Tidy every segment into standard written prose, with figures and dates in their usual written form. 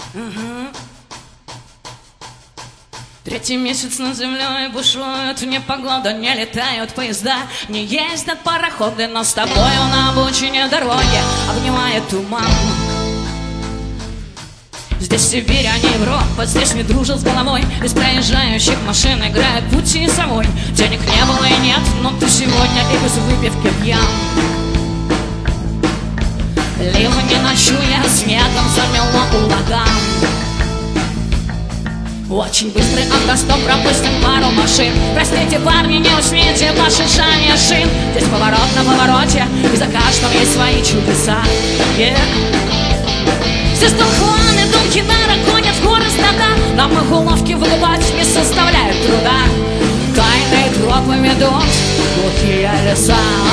Третий месяц над землей бушует, вне погода, не летают поезда, не ездят пароходы, но с тобою на обочине дороги обнимает туман. Здесь Сибирь, а не Европа, здесь не дружат с головой. Из проезжающих машин играют пути совой. Денег не было и нет, но ты сегодня и без выпивки пьян. Ливни ночуя, снегом замело ураган. Очень быстрый автостоп, пропустим пару машин. Простите, парни, не усните ваше шание шин. Здесь поворот на повороте, и за каждым есть свои чудеса. Здесь духланы, думки нара гонят в горы стада. Нам их уловки выгибать не составляет труда. Тайные тропы ведут глухие леса.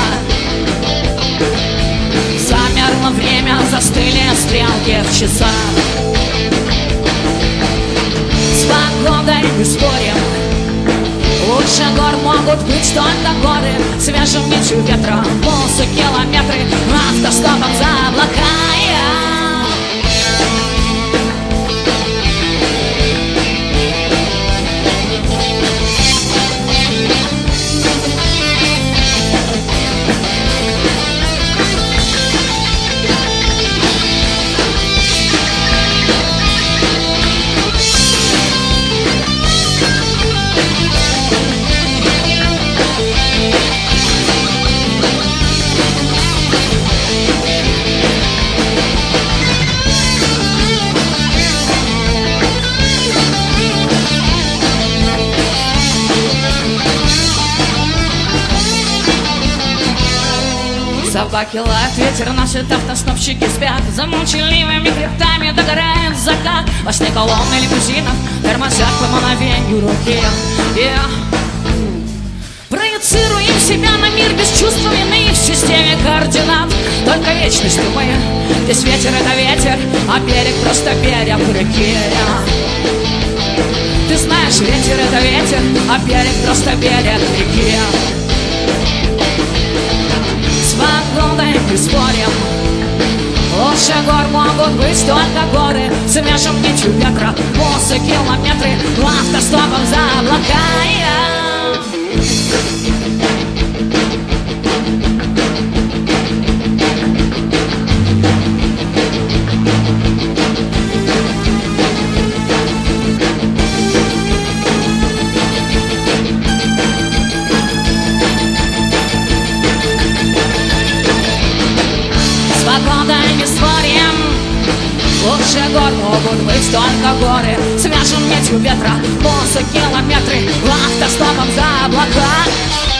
Замерло время, застыли стрелки в часах. С погодой не спорим, лучше гор могут быть только горы. Свежим нитью ветра полкилометры, автостопом за облака. Собаки лают, ветер носит, автостопщики спят. За молчаливыми хребтами догорает закат. Во сне колонны лимузинов тормозят по мановению руки. Проецируем себя на мир без чувства вины в системе координат. Только вечность мы. Здесь ветер — это ветер, а берег — просто берег реки. Ты знаешь, ветер — это ветер, а берег — просто берег реки. С погодой не спорим, лучше гор могут быть только горы. Свежим нитью ветра полкилометры, автостопом за облака. Не спорим, лучше гор могут быть только горы. Свяжем нитью ветра полкилометры, автостопом за облака.